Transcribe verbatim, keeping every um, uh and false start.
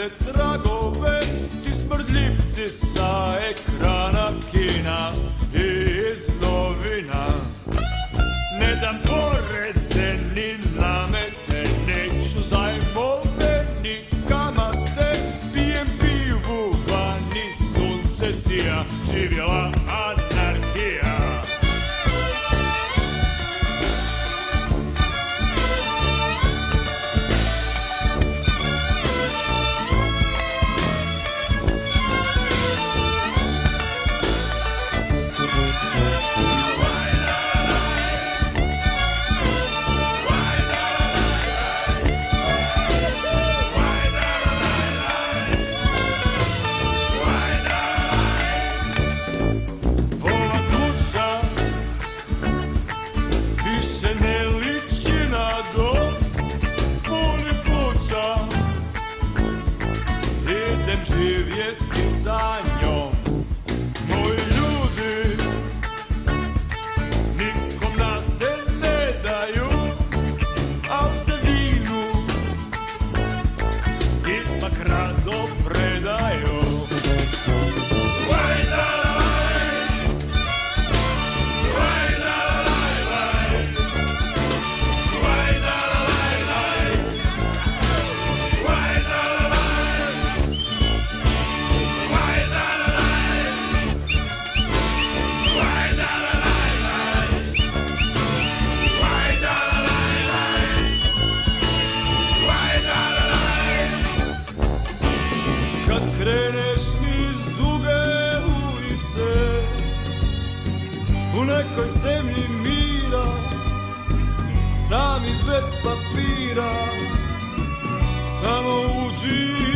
brze tragove, ti smrdljivci sa ekrana kina i iz novina. Ne dam poreze ni namete, neću zajmove ni kamate, pijem pivu vani, sunce sija, živjela anarhija. Više ne liči na dom, puni pluća, idem živjeti sa njom. Moji ljudi nikom da se ne daju, a u se vinu ipak rado predaju. Kad kreneš niz duge ulice, u nekoj zemlji mira, sami bez papira, samo uđi